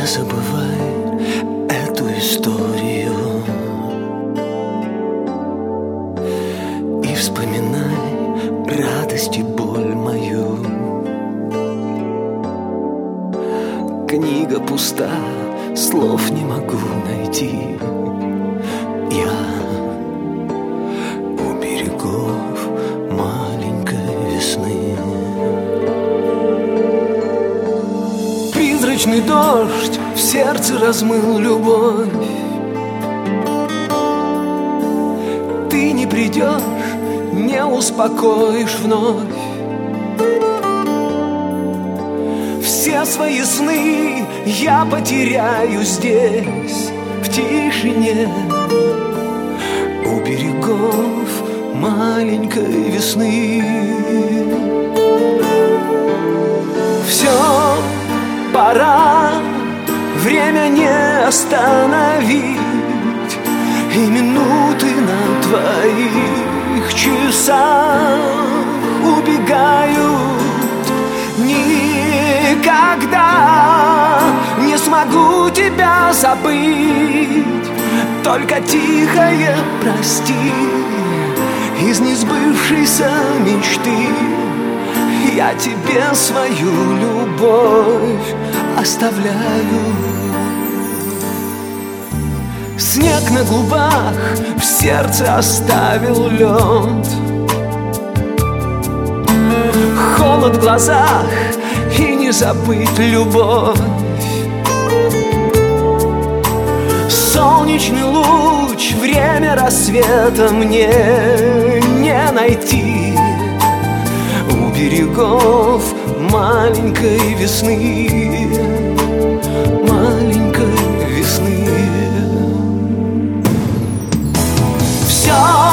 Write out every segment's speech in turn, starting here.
забывай эту историю и вспоминай радость и боль мою. Книга пуста, слов не могу найти. Я у берегов маленькой весны. Призрачный дождь в сердце размыл любовь. Ты не придешь, не успокоишь вновь. Все свои сны я потеряю здесь, в тишине, у берегов маленькой весны. Все, пора, время не остановить, и минуты на твоих часах убегают. Никогда не смогу тебя забыть, только тихое прости из несбывшейся мечты. Я тебе свою любовь оставляю. Снег на губах, в сердце оставил лед, холод в глазах и не забыть любовь. Солнечный луч, время рассвета мне не найти у берегов маленькой весны, маленькой весны. Все,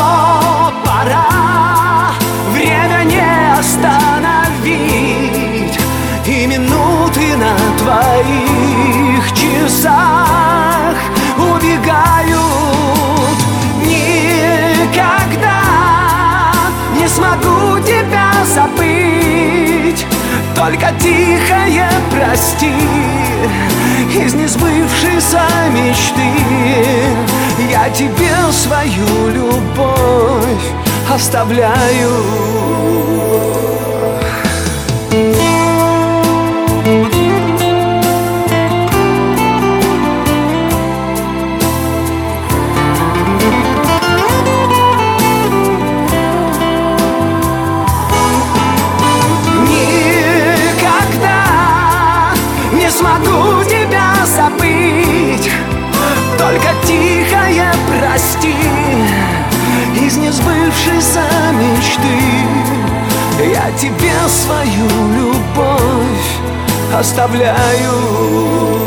пора, время не остановить, и минуты на твоих часах убегают. Никогда не смогу тебя забыть, только тихое прости из несбывшейся мечты. Я тебе свою любовь оставляю. Смогу тебя забыть, только тихое прости из несбывшейся мечты. Я тебе свою любовь оставляю.